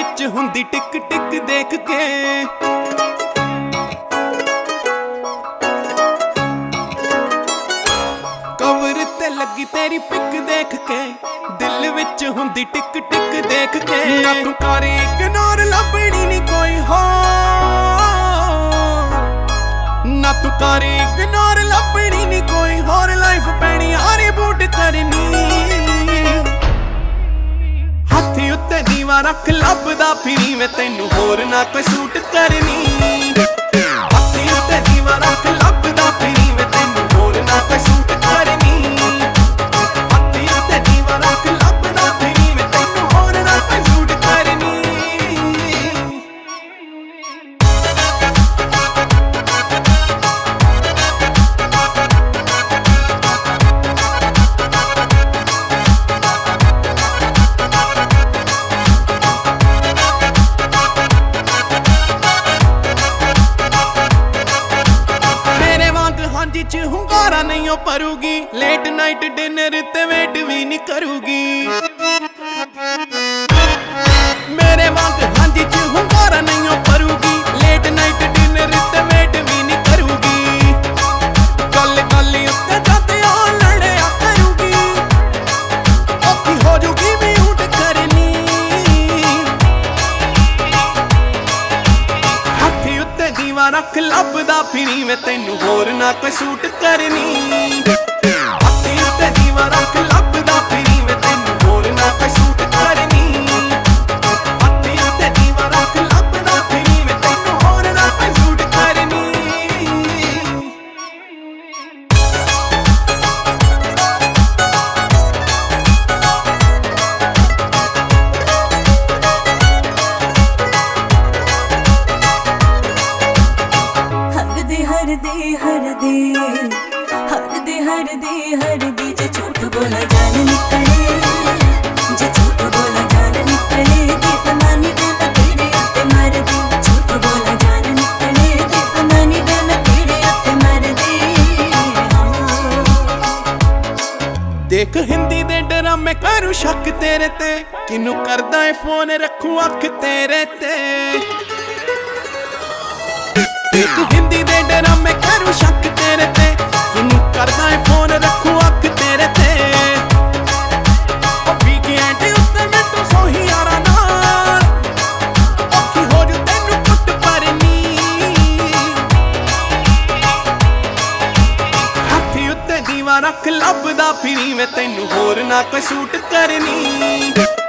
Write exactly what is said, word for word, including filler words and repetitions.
विच हुंदी टिक टिक देख के कवर ते लगी तेरी पिक देख के दिल विच हुंदी टिक टिक देख के ना तू करे इग्नोर लभनी नी कोई होर ना तू करे इग्नोर लभनी नी कोई होर लाइफ पैनी आरी बूट करनी हाथी उत्ते दीवा रख लभदा फिरी मैं तैनू होर ना कोई सूट करनी हाथी उत्ते दीवा रख लभदा फिरी मैं तैनू होर ना कोई सूट करनी हाथी उत्ते दीवा रख लभदा फिरी मैं तैनू होर ना कोई सूट करनी च हुंगारा नहीं परूगी लेट नाइट डिनर ते वेट भी नहीं करूगी मेरे वांग हांजी च हुंगारा नहीं परूगी लेट नाइट डिनर ते वेट भी नहीं करूगी गल गल उत्ते जाते आ लड़या करूगी औखी हो जूगी भी उठ करनी हाथी उत्ते दीवा रख लभदा फिरी मैं तैनू होर ना कोई सूट करनी हाथी उत्ते दीवा रख लभदा फिरी मैं तैनू होर ना कोई सूट करनी हाथी उत्ते दीवा रख लभदा फिरी मैं तैनू होर ना कोई सूट करनी हरदी हरदी हरदी हरदी हरदी हरदी जे झूठ बोला जान निकले जे झूठ बोला जान निकले दीप नानी डन तेरे उत्ते मार दी झूठ बोला जान निकले दीप नानी डन तेरे उत्ते मार दी देख हिंदी दे ड्रामे करूं शक तेरे ते किनू करदा है फोन रखूं अख तेरे ते देख हिंदी दे ड्रामे करूं शक तेरे ते किनू करदा है फोन रखूं अख तेरे ते ओ वीकेंड उत्ते मिंटू सोही यारा नाल औखी हो जू तैनू कुट परनी हाथी उत्ते दीवा रख लभदा फिरी मैं तैनू होर ना कोई सूट करनी।